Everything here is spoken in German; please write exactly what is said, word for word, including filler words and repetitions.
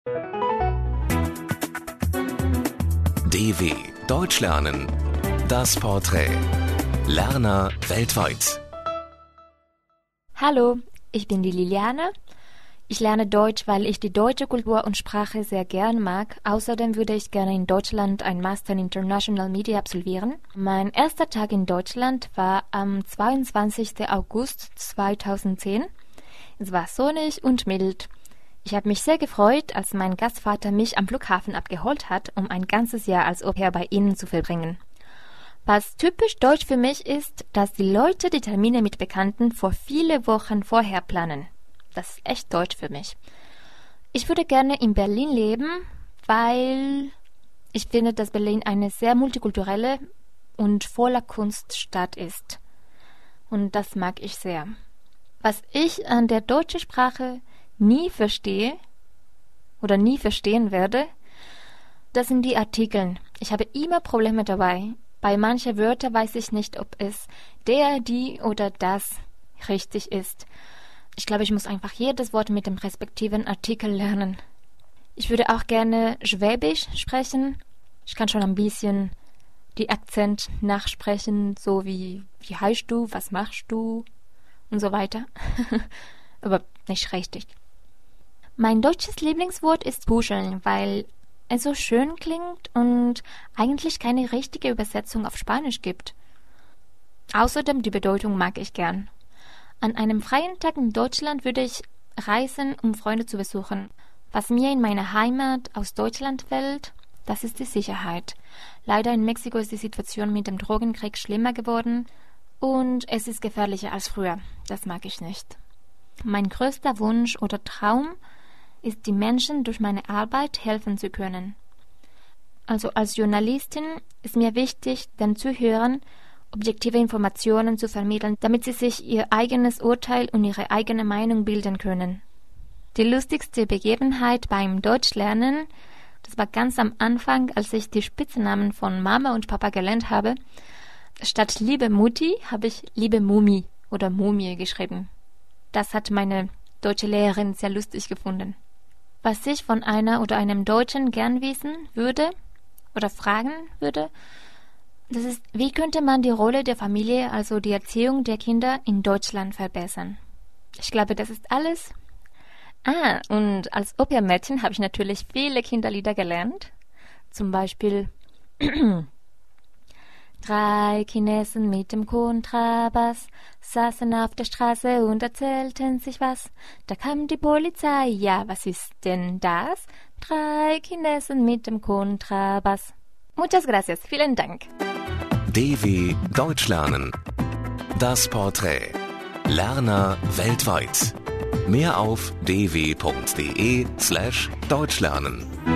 D W Deutsch lernen. Das Porträt. Lerner weltweit. Hallo, ich bin die Liliane. Ich lerne Deutsch, weil ich die deutsche Kultur und Sprache sehr gern mag. Außerdem würde ich gerne in Deutschland ein Master in International Media absolvieren. Mein erster Tag in Deutschland war am zweiundzwanzigsten August zweitausendzehn. Es war sonnig und mild. Ich habe mich sehr gefreut, als mein Gastvater mich am Flughafen abgeholt hat, um ein ganzes Jahr als Au-pair bei ihnen zu verbringen. Was typisch deutsch für mich ist, dass die Leute die Termine mit Bekannten vor viele Wochen vorher planen. Das ist echt deutsch für mich. Ich würde gerne in Berlin leben, weil ich finde, dass Berlin eine sehr multikulturelle und voller Kunststadt ist. Und das mag ich sehr. Was ich an der deutschen Sprache nie verstehe oder nie verstehen werde, das sind die Artikeln. Ich habe immer Probleme dabei. Bei manchen Wörtern weiß ich nicht, ob es der, die oder das richtig ist. Ich glaube, ich muss einfach jedes Wort mit dem respektiven Artikel lernen. Ich würde auch gerne Schwäbisch sprechen. Ich kann schon ein bisschen die Akzent nachsprechen, so wie, wie heißt du, was machst du und so weiter. Aber nicht richtig. Mein deutsches Lieblingswort ist kuscheln, weil es so schön klingt und eigentlich keine richtige Übersetzung auf Spanisch gibt. Außerdem die Bedeutung mag ich gern. An einem freien Tag in Deutschland würde ich reisen, um Freunde zu besuchen. Was mir in meiner Heimat aus Deutschland fällt, das ist die Sicherheit. Leider in Mexiko ist die Situation mit dem Drogenkrieg schlimmer geworden und es ist gefährlicher als früher. Das mag ich nicht. Mein größter Wunsch oder Traum ist, die Menschen durch meine Arbeit helfen zu können. Also als Journalistin ist mir wichtig, den Zuhörern objektive Informationen zu vermitteln, damit sie sich ihr eigenes Urteil und ihre eigene Meinung bilden können. Die lustigste Begebenheit beim Deutschlernen, das war ganz am Anfang, als ich die Spitznamen von Mama und Papa gelernt habe. Statt liebe Mutti habe ich liebe Mumi oder Mumie geschrieben. Das hat meine deutsche Lehrerin sehr lustig gefunden. Was ich von einer oder einem Deutschen gern wissen würde oder fragen würde, das ist, wie könnte man die Rolle der Familie, also die Erziehung der Kinder in Deutschland verbessern? Ich glaube, das ist alles. Ah, und als Au-pair-Mädchen habe ich natürlich viele Kinderlieder gelernt. Zum Beispiel Drei Chinesen mit dem Kontrabass saßen auf der Straße und erzählten sich was. Da kam die Polizei, ja, was ist denn das? Drei Chinesen mit dem Kontrabass. Muchas gracias, vielen Dank. D W Deutsch lernen. Das Porträt. Lerner weltweit. Mehr auf d w punkt d e slash deutschlernen.